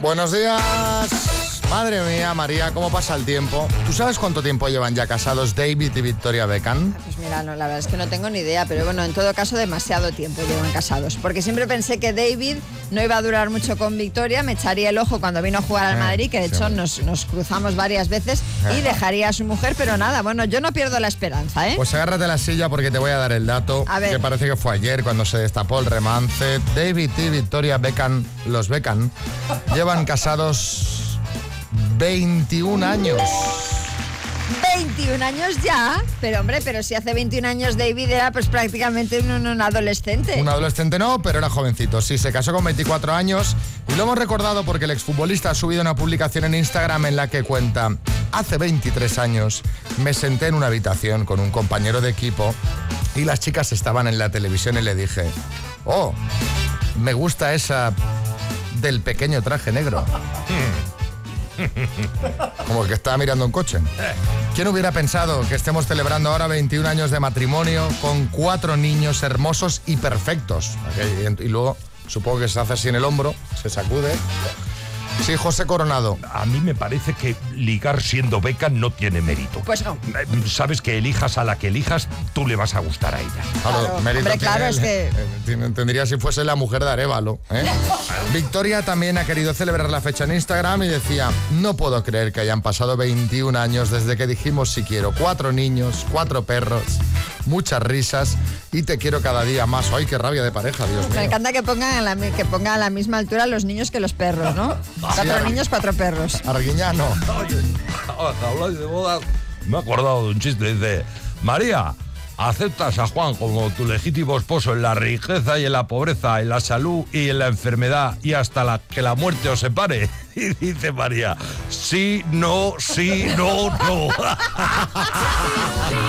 Buenos días. Madre mía, María, ¿cómo pasa el tiempo? ¿Tú sabes cuánto tiempo llevan ya casados David y Victoria Beckham? Pues mira, no, la verdad es que no tengo ni idea, pero bueno, en todo caso demasiado tiempo llevan casados. Porque siempre pensé que David no iba a durar mucho con Victoria, me echaría el ojo cuando vino a jugar al Madrid, que de hecho nos cruzamos varias veces, y dejaría a su mujer, pero nada, bueno, yo no pierdo la esperanza, ¿eh? Pues agárrate la silla porque te voy a dar el dato, que parece que fue ayer cuando se destapó el romance. David y Victoria Beckham, los Beckham, llevan casados 21 años. 21 años ya, pero hombre, pero si hace 21 años David era pues prácticamente un adolescente. Un adolescente no, pero era jovencito. Sí, se casó con 24 años y lo hemos recordado porque el exfutbolista ha subido una publicación en Instagram en la que cuenta: hace 23 años me senté en una habitación con un compañero de equipo y las chicas estaban en la televisión y le dije: oh, me gusta esa del pequeño traje negro. Como el que estaba mirando un coche. ¿Quién hubiera pensado que estemos celebrando ahora 21 años de matrimonio con 4 niños hermosos y perfectos? Y luego, supongo que se hace así en el hombro, se sacude. Sí, José Coronado. A mí me parece que ligar siendo Beckham no tiene mérito. Pues no. Sabes que elijas a la que elijas, tú le vas a gustar a ella. Claro, mérito hombre, claro, es que... Tendría si fuese la mujer de Arévalo, ¿eh? Victoria también ha querido celebrar la fecha en Instagram y decía: no puedo creer que hayan pasado 21 años desde que dijimos sí quiero. 4 niños, 4 perros, muchas risas y te quiero cada día más. ¡Ay, qué rabia de pareja, Dios mío! Me encanta que pongan a la misma altura los niños que los perros, ¿no? 4 niños, 4 perros. Arguiñano. Habláis de bodas. Me he acordado de un chiste. Dice: María, ¿aceptas a Juan como tu legítimo esposo en la riqueza y en la pobreza, en la salud y en la enfermedad y hasta que la muerte os separe? Y dice María: sí, no, no.